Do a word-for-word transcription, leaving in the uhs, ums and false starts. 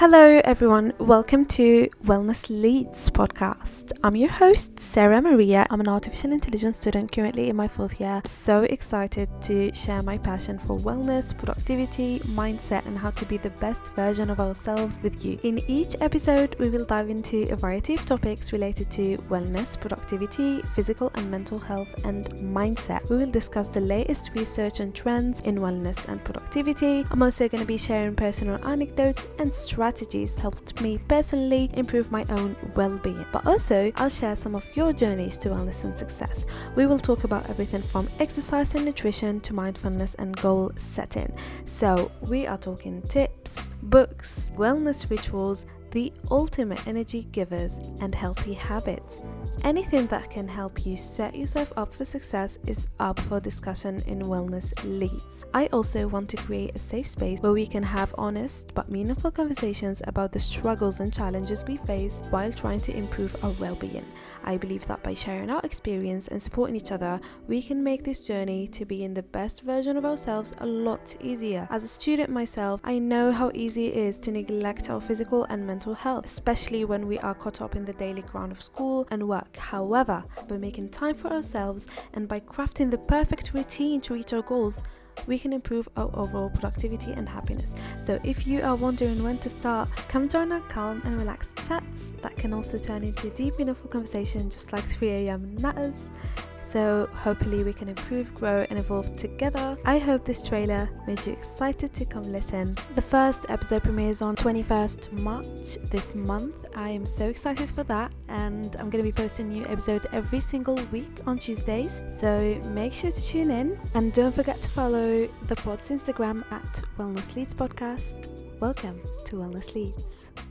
Hello everyone, welcome to Wellness Leads podcast. I'm your host, Sarah Maria. I'm an artificial intelligence student currently in my fourth year. I'm so excited to share my passion for wellness, productivity, mindset, and how to be the best version of ourselves with you. In each episode, we will dive into a variety of topics related to wellness, productivity, physical and mental health, and mindset. We will discuss the latest research and trends in wellness and productivity. I'm also going to be sharing personal anecdotes and strategies helped me personally improve my own well-being, but also I'll share some of your journeys to wellness and success. We will talk about everything from exercise and nutrition to mindfulness and goal setting. So we are talking tips, books, wellness rituals, the ultimate energy givers, and healthy habits. Anything that can help you set yourself up for success is up for discussion in Wellness Leads. I also want to create a safe space where we can have honest but meaningful conversations about the struggles and challenges we face while trying to improve our well-being. I believe that by sharing our experience and supporting each other, we can make this journey to being the best version of ourselves a lot easier. As a student myself, I know how easy it is to neglect our physical and mental health, especially when we are caught up in the daily grind of school and work. However, by making time for ourselves and by crafting the perfect routine to reach our goals, we can improve our overall productivity and happiness. So if you are wondering when to start, come join our calm and relaxed chats that can also turn into deep, meaningful conversation just like three a.m. natters. So hopefully we can improve, grow and evolve together. I hope this trailer made you excited to come listen. The first episode premieres on twenty-first March this month. I am so excited for that, and I'm going to be posting a new episode every single week on Tuesdays. So make sure to tune in, and don't forget to follow the pod's Instagram at Wellness Leads Podcast. Welcome to Wellness Leads.